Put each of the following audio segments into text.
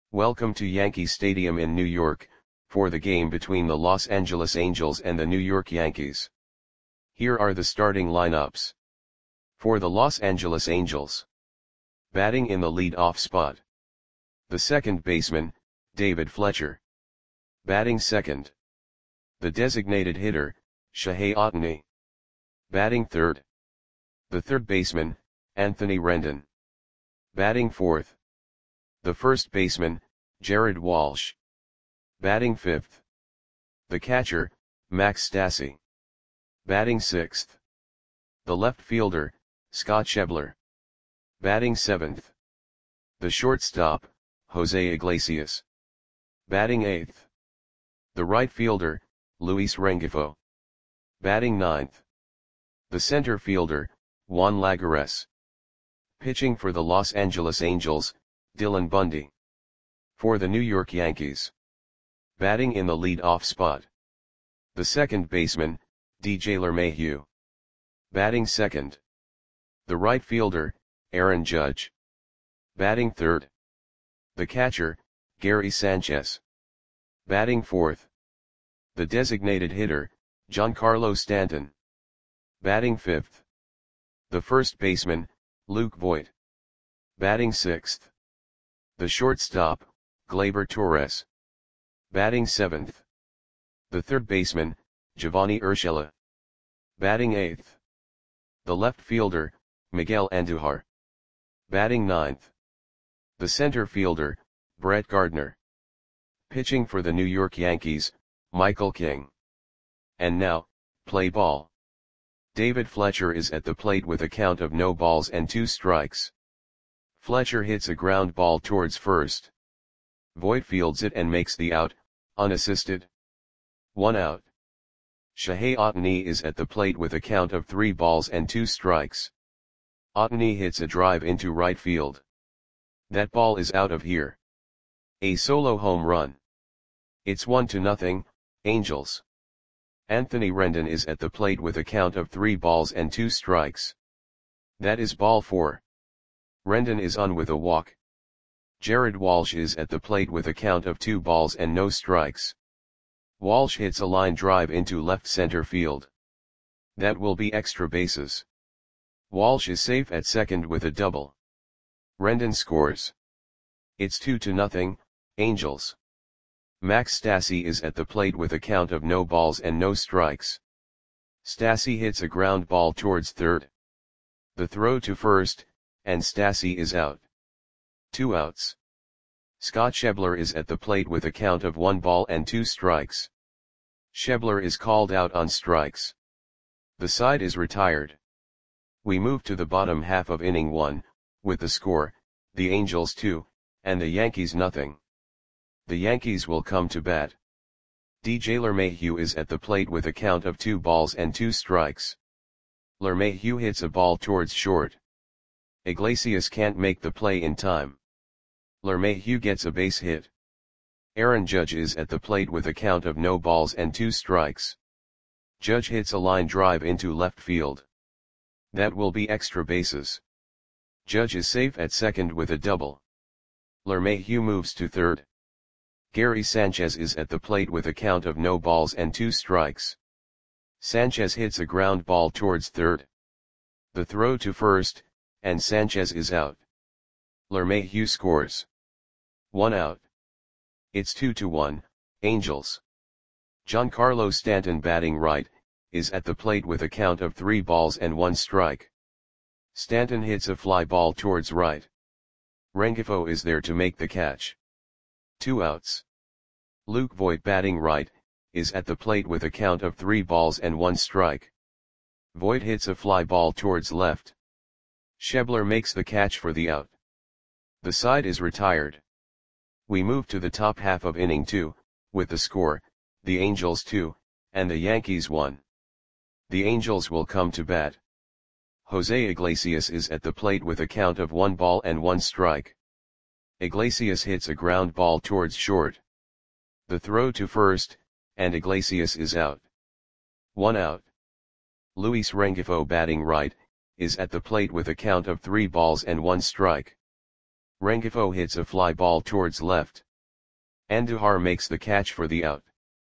Welcome to Yankee Stadium in New York, for the game between the Los Angeles Angels and the New York Yankees. Here are the starting lineups. For the Los Angeles Angels. Batting in the lead-off spot. The second baseman, David Fletcher. Batting second. The designated hitter, Shohei Ohtani. Batting third. The third baseman, Anthony Rendon. Batting fourth. The first baseman, Jared Walsh. Batting fifth. The catcher, Max Stassi. Batting sixth. The left fielder, Scott Schebler. Batting seventh. The shortstop, Jose Iglesias. Batting eighth. The right fielder, Luis Rengifo. Batting ninth. The center fielder, Juan Lagares. Pitching for the Los Angeles Angels, Dylan Bundy. For the New York Yankees. Batting in the lead-off spot. The second baseman, DJ LeMahieu. Batting second. The right fielder, Aaron Judge. Batting third. The catcher, Gary Sanchez. Batting fourth. The designated hitter, Giancarlo Stanton. Batting fifth. The first baseman, Luke Voit. Batting sixth. The shortstop, Gleyber Torres. Batting seventh. The third baseman, Giovanni Urshela. Batting eighth. The left fielder, Miguel Andujar. Batting ninth. The center fielder, Brett Gardner. Pitching for the New York Yankees, Michael King. And now, play ball. David Fletcher is at the plate with a count of no balls and 2 strikes. Fletcher hits a ground ball towards first. Voit fields it and makes the out, unassisted. 1 out. Shohei Ohtani is at the plate with a count of 3 balls and 2 strikes. Ohtani hits a drive into right field. That ball is out of here. A solo home run. It's 1-0, Angels. Anthony Rendon is at the plate with a count of 3 balls and 2 strikes. That is ball 4. Rendon is on with a walk. Jared Walsh is at the plate with a count of 2 balls and no strikes. Walsh hits a line drive into left center field. That will be extra bases. Walsh is safe at second with a double. Rendon scores. It's 2-0, Angels. Max Stassi is at the plate with a count of no balls and no strikes. Stassi hits a ground ball towards third. The throw to first, and Stassi is out. 2 outs. Scott Schebler is at the plate with a count of 1 ball and 2 strikes. Schebler is called out on strikes. The side is retired. We move to the bottom half of inning 1, with the score, the Angels 2, and the Yankees nothing. The Yankees will come to bat. DJ LeMahieu is at the plate with a count of 2 balls and 2 strikes. LeMahieu hits a ball towards short. Iglesias can't make the play in time. LeMahieu gets a base hit. Aaron Judge is at the plate with a count of no balls and 2 strikes. Judge hits a line drive into left field. That will be extra bases. Judge is safe at second with a double. LeMahieu moves to third. Gary Sanchez is at the plate with a count of no balls and 2 strikes. Sanchez hits a ground ball towards third. The throw to first, and Sanchez is out. LeMahieu scores. 1 out. It's 2-1, Angels. Giancarlo Stanton batting right, is at the plate with a count of 3 balls and 1 strike. Stanton hits a fly ball towards right. Rengifo is there to make the catch. 2 outs. Luke Voit batting right, is at the plate with a count of 3 balls and 1 strike. Voit hits a fly ball towards left. Schebler makes the catch for the out. The side is retired. We move to the top half of inning 2, with the score, the Angels 2, and the Yankees 1. The Angels will come to bat. Jose Iglesias is at the plate with a count of 1 ball and 1 strike. Iglesias hits a ground ball towards short. The throw to first, and Iglesias is out. 1 out. Luis Rengifo batting right, is at the plate with a count of 3 balls and 1 strike. Rengifo hits a fly ball towards left. Andujar makes the catch for the out.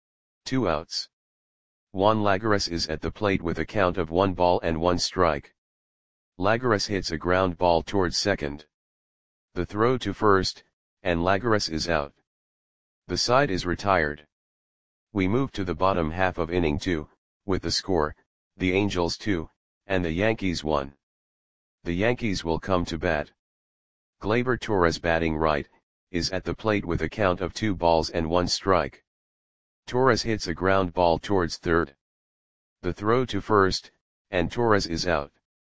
2 outs. Juan Lagares is at the plate with a count of 1 ball and 1 strike. Lagares hits a ground ball towards second. The throw to first, and Lagares is out. The side is retired. We move to the bottom half of inning 2, with the score, the Angels 2, and the Yankees 1. The Yankees will come to bat. Gleyber Torres, batting right, is at the plate with a count of 2 balls and 1 strike. Torres hits a ground ball towards third. The throw to first, and Torres is out.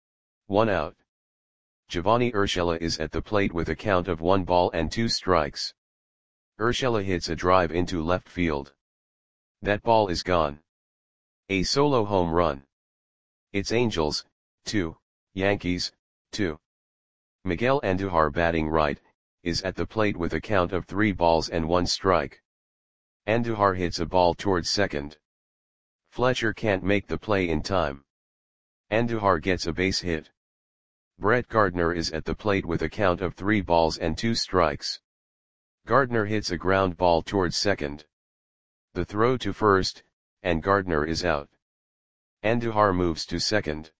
1 out. Giovanni Urshela is at the plate with a count of 1 ball and 2 strikes. Urshela hits a drive into left field. That ball is gone. A solo home run. It's Angels, 2, Yankees, 2. Miguel Andujar, batting right, is at the plate with a count of 3 balls and 1 strike. Andujar hits a ball towards second. Fletcher can't make the play in time. Andujar gets a base hit. Brett Gardner is at the plate with a count of 3 balls and 2 strikes. Gardner hits a ground ball towards second. The throw to first, and Gardner is out. Andujar moves to second.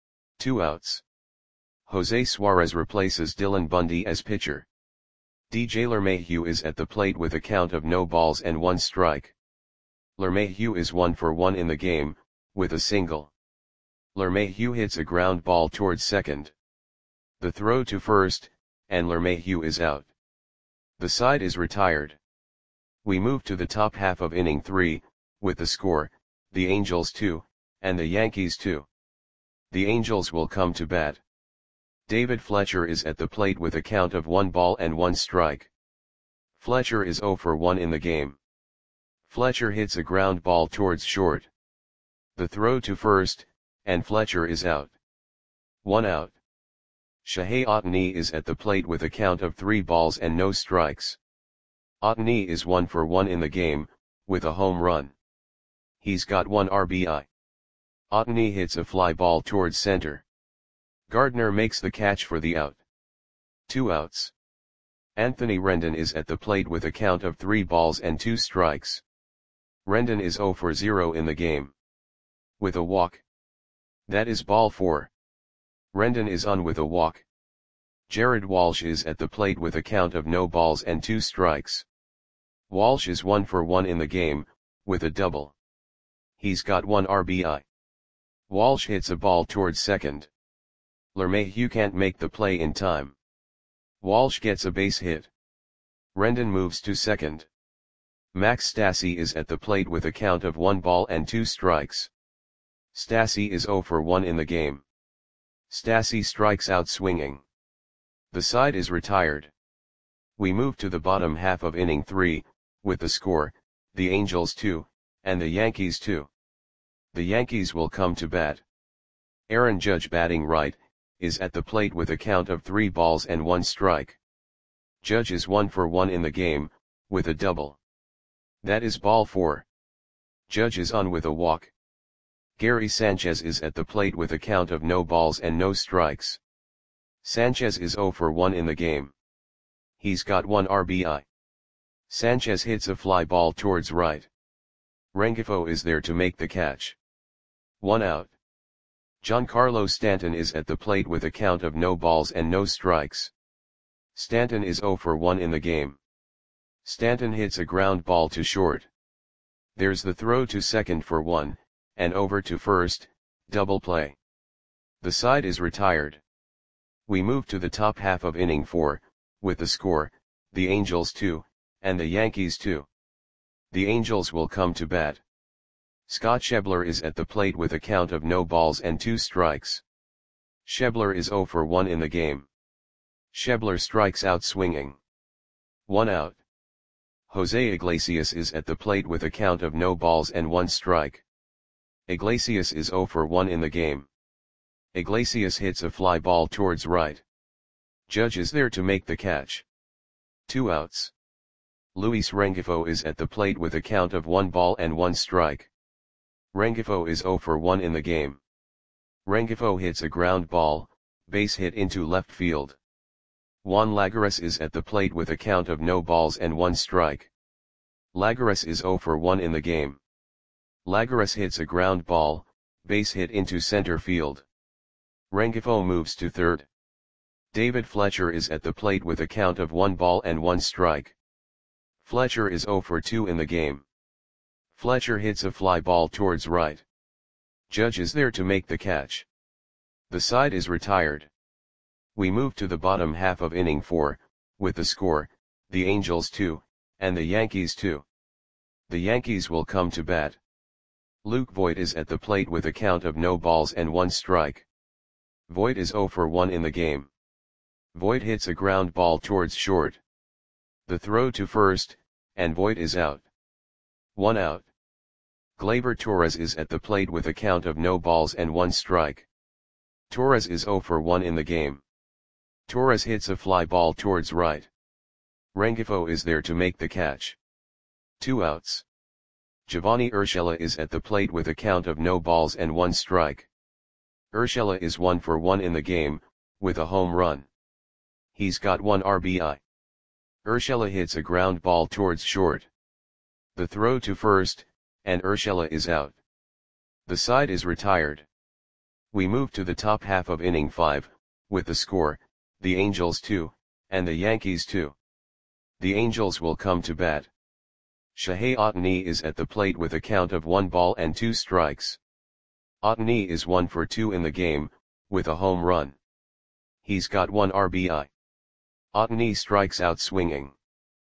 2 outs. Jose Suarez replaces Dylan Bundy as pitcher. DJ LeMahieu is at the plate with a count of no balls and 1 strike. LeMahieu is 1 for 1 in the game, with a single. LeMahieu hits a ground ball towards second. The throw to first, and LeMahieu is out. The side is retired. We move to the top half of inning 3, with the score, the Angels 2, and the Yankees 2. The Angels will come to bat. David Fletcher is at the plate with a count of 1 ball and 1 strike. Fletcher is 0 for 1 in the game. Fletcher hits a ground ball towards short. The throw to first, and Fletcher is out. 1 out. Shohei Ohtani is at the plate with a count of 3 balls and no strikes. Ohtani is 1 for 1 in the game, with a home run. He's got 1 RBI. Ohtani hits a fly ball towards center. Gardner makes the catch for the out. 2 outs. Anthony Rendon is at the plate with a count of 3 balls and 2 strikes. Rendon is 0 for 0 in the game. With a walk. That is ball 4. Rendon is on with a walk. Jared Walsh is at the plate with a count of no balls and 2 strikes. Walsh is 1 for 1 in the game, with a double. He's got 1 RBI. Walsh hits a ball towards second. LeMahieu can't make the play in time. Walsh gets a base hit. Rendon moves to second. Max Stassi is at the plate with a count of 1 ball and 2 strikes. Stassi is 0 for 1 in the game. Stassi strikes out swinging. The side is retired. We move to the bottom half of inning 3, with the score, the Angels 2, and the Yankees 2. The Yankees will come to bat. Aaron Judge, batting right, is at the plate with a count of 3 balls and 1 strike. Judge is 1 for 1 in the game, with a double. That is ball 4. Judge is on with a walk. Gary Sanchez is at the plate with a count of no balls and no strikes. Sanchez is 0 for 1 in the game. He's got 1 RBI. Sanchez hits a fly ball towards right. Rengifo is there to make the catch. 1 out. Giancarlo Stanton is at the plate with a count of no balls and no strikes. Stanton is 0 for 1 in the game. Stanton hits a ground ball to short. There's the throw to second for 1, and over to first, double play. The side is retired. We move to the top half of inning 4, with the score, the Angels 2, and the Yankees 2. The Angels will come to bat. Scott Schebler is at the plate with a count of no balls and 2 strikes. Schebler is 0 for 1 in the game. Schebler strikes out swinging. 1 out. Jose Iglesias is at the plate with a count of no balls and 1 strike. Iglesias is 0 for 1 in the game. Iglesias hits a fly ball towards right. Judge is there to make the catch. 2 outs. Luis Rengifo is at the plate with a count of 1 ball and 1 strike. Rengifo is 0 for 1 in the game. Rengifo hits a ground ball, base hit into left field. Juan Lagares is at the plate with a count of no balls and 1 strike. Lagares is 0 for 1 in the game. Lagares hits a ground ball, base hit into center field. Rengifo moves to third. David Fletcher is at the plate with a count of 1 ball and 1 strike. Fletcher is 0 for 2 in the game. Fletcher hits a fly ball towards right. Judge is there to make the catch. The side is retired. We move to the bottom half of inning 4, with the score, the Angels 2, and the Yankees 2. The Yankees will come to bat. Luke Voit is at the plate with a count of no balls and 1 strike. Voit is 0 for 1 in the game. Voit hits a ground ball towards short. The throw to first, and Voit is out. 1 out. Gleyber Torres is at the plate with a count of no balls and 1 strike. Torres is 0 for 1 in the game. Torres hits a fly ball towards right. Rengifo is there to make the catch. 2 outs. Giovanni Urshela is at the plate with a count of no balls and 1 strike. Urshela is 1 for 1 in the game, with a home run. He's got 1 RBI. Urshela hits a ground ball towards short. The throw to first, and Urshela is out. The side is retired. We move to the top half of inning 5, with the score, the Angels 2, and the Yankees 2. The Angels will come to bat. Shohei Ohtani is at the plate with a count of 1 ball and 2 strikes. Ohtani is 1 for 2 in the game, with a home run. He's got 1 RBI. Ohtani strikes out swinging.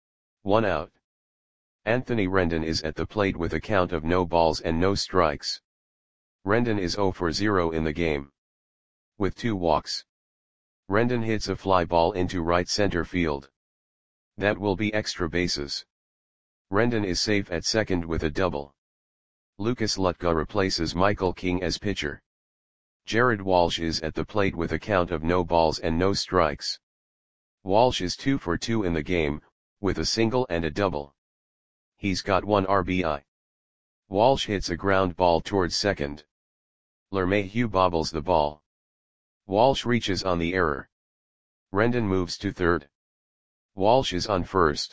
1 out. Anthony Rendon is at the plate with a count of no balls and no strikes. Rendon is 0 for 0 in the game. With 2 walks. Rendon hits a fly ball into right center field. That will be extra bases. Rendon is safe at second with a double. Lucas Lutka replaces Michael King as pitcher. Jared Walsh is at the plate with a count of no balls and no strikes. Walsh is 2 for 2 in the game, with a single and a double. He's got 1 RBI. Walsh hits a ground ball towards second. LeMahieu bobbles the ball. Walsh reaches on the error. Rendon moves to third. Walsh is on first.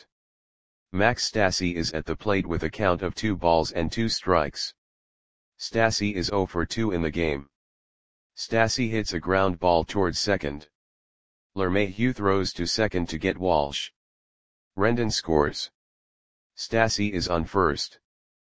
Max Stassi is at the plate with a count of 2 balls and 2 strikes. Stassi is 0 for 2 in the game. Stassi hits a ground ball towards second. LeMahieu throws to second to get Walsh. Rendon scores. Stassi is on first.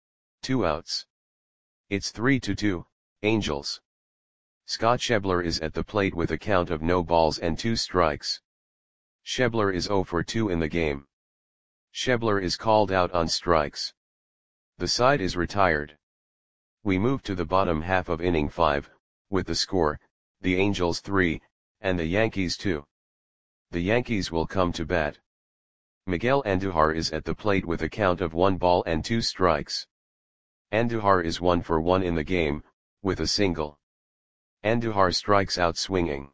2 outs. It's 3-2, Angels. Scott Schebler is at the plate with a count of no balls and 2 strikes. Schebler is 0 for 2 in the game. Schebler is called out on strikes. The side is retired. We move to the bottom half of inning 5, with the score, the Angels 3, and the Yankees 2. The Yankees will come to bat. Miguel Andujar is at the plate with a count of 1 ball and 2 strikes. Andujar is 1 for 1 in the game, with a single. Andujar strikes out swinging.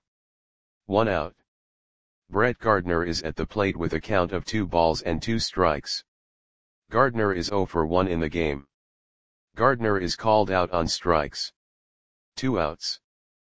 1 out. Brett Gardner is at the plate with a count of 2 balls and 2 strikes. Gardner is 0 for 1 in the game. Gardner is called out on strikes. 2 outs.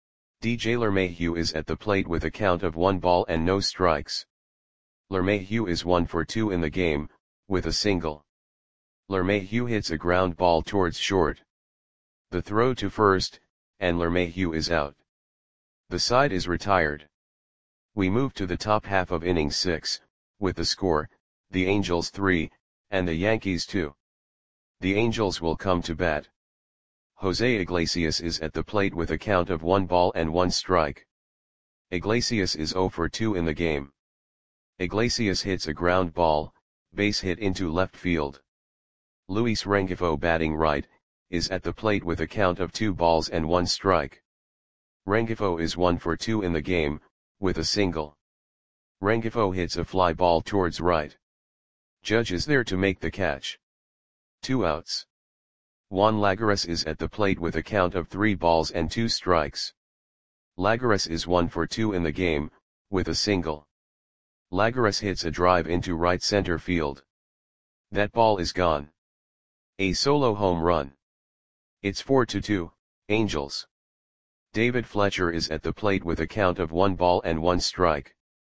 DJ LeMahieu is at the plate with a count of 1 ball and no strikes. LeMahieu is 1 for 2 in the game, with a single. LeMahieu hits a ground ball towards short. The throw to first, and LeMahieu is out. The side is retired. We move to the top half of inning 6, with the score, the Angels 3, and the Yankees 2. The Angels will come to bat. Jose Iglesias is at the plate with a count of 1 ball and 1 strike. Iglesias is 0 for 2 in the game. Iglesias hits a ground ball, base hit into left field. Luis Rengifo, batting right, is at the plate with a count of 2 balls and 1 strike. Rengifo is 1 for 2 in the game, with a single. Rengifo hits a fly ball towards right. Judge is there to make the catch. 2 outs. Juan Lagares is at the plate with a count of 3 balls and 2 strikes. Lagares is 1 for 2 in the game, with a single. Lagares hits a drive into right center field. That ball is gone. A solo home run. It's 4-2, Angels. David Fletcher is at the plate with a count of 1 ball and 1 strike.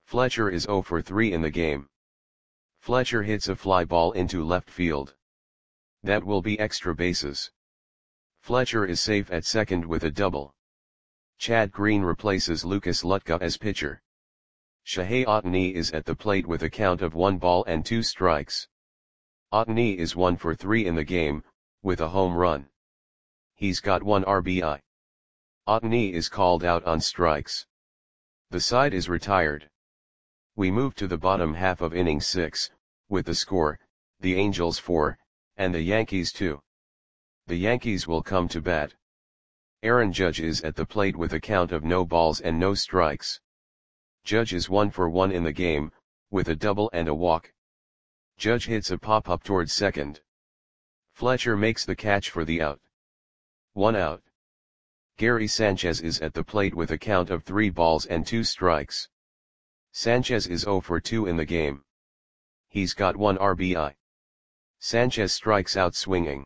Fletcher is 0 for 3 in the game. Fletcher hits a fly ball into left field. That will be extra bases. Fletcher is safe at second with a double. Chad Green replaces Lucas Lutka as pitcher. Shohei Ohtani is at the plate with a count of 1 ball and 2 strikes. Ohtani is 1 for 3 in the game, with a home run. He's got 1 RBI. Ohtani is called out on strikes. The side is retired. We move to the bottom half of inning 6, with the score, the Angels 4, and the Yankees 2. The Yankees will come to bat. Aaron Judge is at the plate with a count of no balls and no strikes. Judge is 1 for 1 in the game, with a double and a walk. Judge hits a pop-up towards second. Fletcher makes the catch for the out. 1 out. Gary Sanchez is at the plate with a count of 3 balls and 2 strikes. Sanchez is 0 for 2 in the game. He's got 1 RBI. Sanchez strikes out swinging.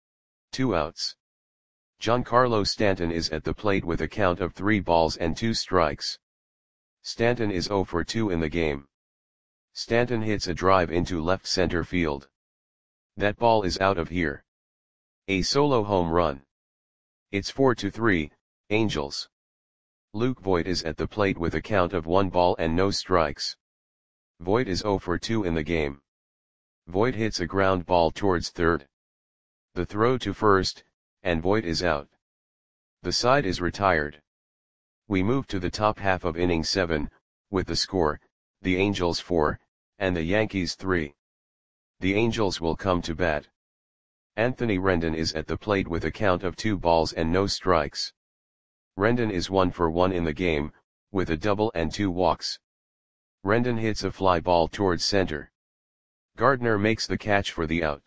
2 outs. Giancarlo Stanton is at the plate with a count of 3 balls and 2 strikes. Stanton is 0 for 2 in the game. Stanton hits a drive into left center field. That ball is out of here. A solo home run. It's 4-3, Angels. Luke Voit is at the plate with a count of 1 ball and no strikes. Voit is 0 for 2 in the game. Voit hits a ground ball towards third. The throw to first, and Voit is out. The side is retired. We move to the top half of inning 7, with the score, the Angels 4, and the Yankees 3. The Angels will come to bat. Anthony Rendon is at the plate with a count of 2 balls and no strikes. Rendon is 1 for 1 in the game, with a double and 2 walks. Rendon hits a fly ball towards center. Gardner makes the catch for the out.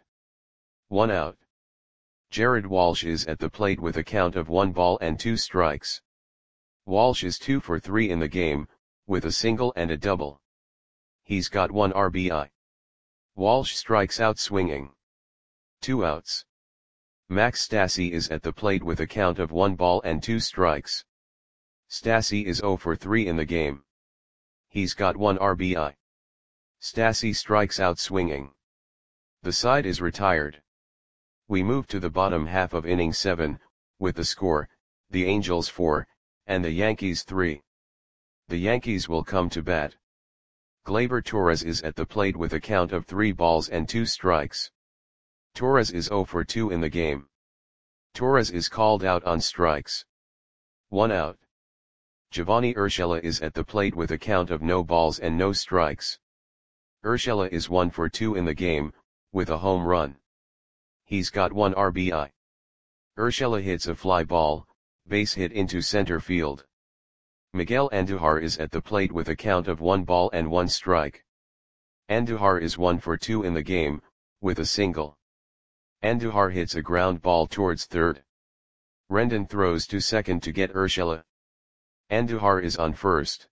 1 out. Jared Walsh is at the plate with a count of 1 ball and 2 strikes. Walsh is 2 for 3 in the game, with a single and a double. He's got 1 RBI. Walsh strikes out swinging. 2 outs. Max Stassi is at the plate with a count of 1 ball and 2 strikes. Stassi is 0 for 3 in the game. He's got 1 RBI. Stassi strikes out swinging. The side is retired. We move to the bottom half of inning 7, with the score, the Angels 4, and the Yankees 3. The Yankees will come to bat. Gleyber Torres is at the plate with a count of 3 balls and 2 strikes. Torres is 0 for 2 in the game. Torres is called out on strikes. 1 out. Giovanni Urshela is at the plate with a count of no balls and no strikes. Urshela is 1 for 2 in the game, with a home run. He's got 1 RBI. Urshela hits a fly ball, base hit into center field. Miguel Andujar is at the plate with a count of 1 ball and 1 strike. Andujar is 1 for 2 in the game, with a single. Andujar hits a ground ball towards third. Rendon throws to second to get Urshela. Andujar is on first.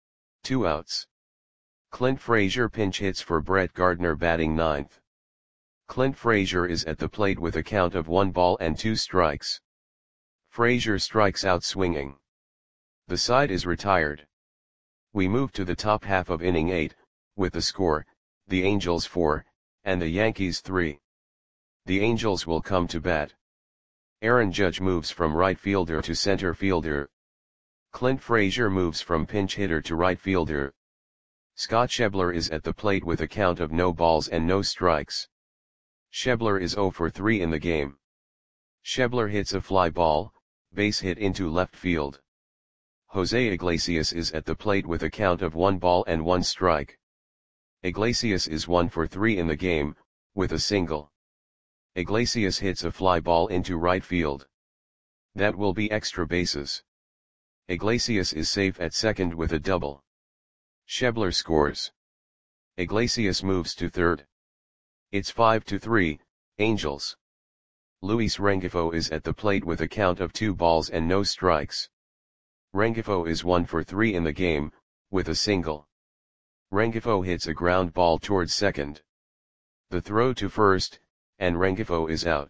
2 outs. Clint Frazier pinch hits for Brett Gardner batting ninth. Clint Frazier is at the plate with a count of 1 ball and 2 strikes. Frazier strikes out swinging. The side is retired. We move to the top half of inning 8, with the score, the Angels 4, and the Yankees 3. The Angels will come to bat. Aaron Judge moves from right fielder to center fielder. Clint Frazier moves from pinch hitter to right fielder. Scott Schebler is at the plate with a count of no balls and no strikes. Schebler is 0 for 3 in the game. Schebler hits a fly ball, base hit into left field. Jose Iglesias is at the plate with a count of 1 ball and 1 strike. Iglesias is 1 for 3 in the game, with a single. Iglesias hits a fly ball into right field. That will be extra bases. Iglesias is safe at second with a double. Schebler scores. Iglesias moves to third. It's 5-3, Angels. Luis Rengifo is at the plate with a count of 2 balls and no strikes. Rengifo is 1 for 3 in the game, with a single. Rengifo hits a ground ball towards second. The throw to first, and Rengifo is out.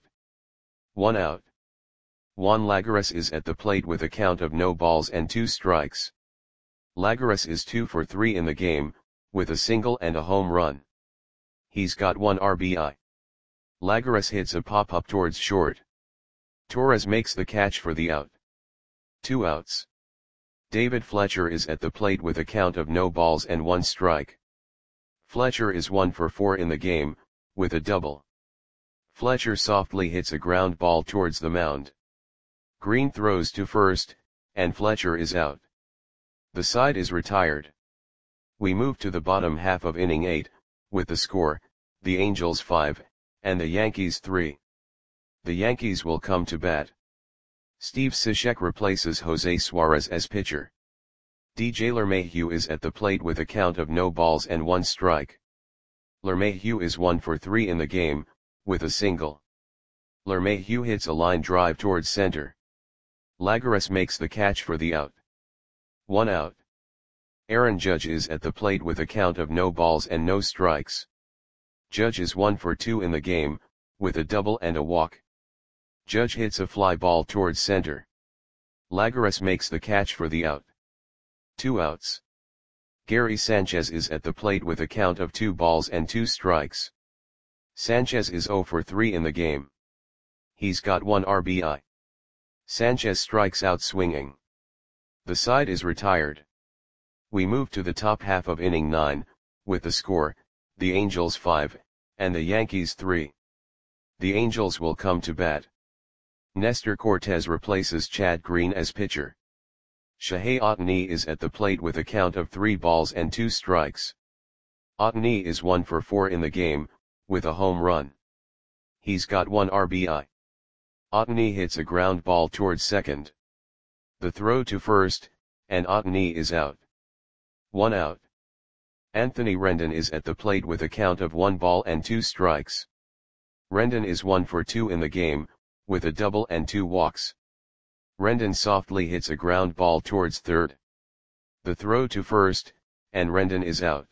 1 out. Juan Lagares is at the plate with a count of no balls and 2 strikes. Lagares is 2 for 3 in the game, with a single and a home run. He's got 1 RBI. Lagares hits a pop-up towards short. Torres makes the catch for the out. 2 outs. David Fletcher is at the plate with a count of no balls and 1 strike. Fletcher is 1 for 4 in the game, with a double. Fletcher softly hits a ground ball towards the mound. Green throws to first, and Fletcher is out. The side is retired. We move to the bottom half of inning 8, with the score, the Angels 5, and the Yankees 3. The Yankees will come to bat. Steve Cishek replaces Jose Suarez as pitcher. DJ LeMahieu is at the plate with a count of no balls and 1 strike. LeMahieu is 1 for 3 in the game, with a single. LeMahieu hits a line drive towards center. Lagares makes the catch for the out. 1 out. Aaron Judge is at the plate with a count of no balls and no strikes. Judge is 1 for 2 in the game, with a double and a walk. Judge hits a fly ball towards center. Lagares makes the catch for the out. 2 outs. Gary Sanchez is at the plate with a count of 2 balls and 2 strikes. Sanchez is 0 for 3 in the game. He's got 1 RBI. Sanchez strikes out swinging. The side is retired. We move to the top half of inning 9, with the score, the Angels 5, and the Yankees 3. The Angels will come to bat. Nestor Cortez replaces Chad Green as pitcher. Shohei Ohtani is at the plate with a count of 3 balls and 2 strikes. Ohtani is 1 for 4 in the game, with a home run. He's got 1 RBI. Ohtani hits a ground ball towards second. The throw to first, and Ohtani is out. 1 out. Anthony Rendon is at the plate with a count of 1 ball and 2 strikes. Rendon is 1 for 2 in the game, with a double and 2 walks. Rendon softly hits a ground ball towards third. The throw to first, and Rendon is out.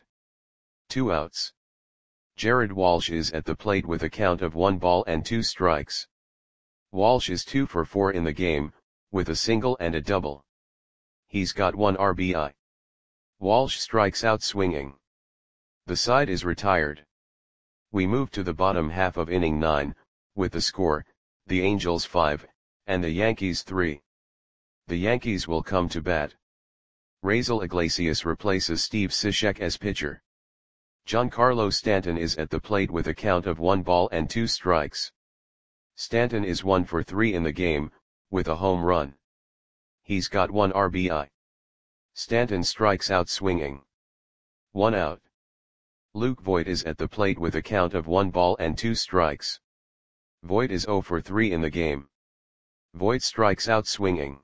2 outs. Jared Walsh is at the plate with a count of 1 ball and 2 strikes. Walsh is 2 for 4 in the game, with a single and a double. He's got 1 RBI. Walsh strikes out swinging. The side is retired. We move to the bottom half of inning 9, with the score, the Angels 5, and the Yankees 3. The Yankees will come to bat. Raisel Iglesias replaces Steve Cishek as pitcher. Giancarlo Stanton is at the plate with a count of 1 ball and 2 strikes. Stanton is 1 for 3 in the game, with a home run. He's got 1 RBI. Stanton strikes out swinging. 1 out. Luke Voit is at the plate with a count of 1 ball and 2 strikes. Voit is 0 for 3 in the game. Voit strikes out swinging.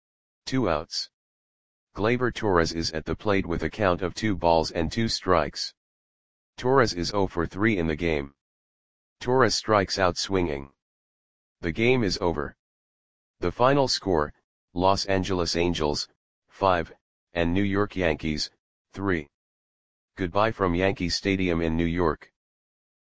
2 outs. Gleyber Torres is at the plate with a count of 2 balls and 2 strikes. Torres is 0 for 3 in the game. Torres strikes out swinging. The game is over. The final score, Los Angeles Angels, 5, and New York Yankees, 3. Goodbye from Yankee Stadium in New York.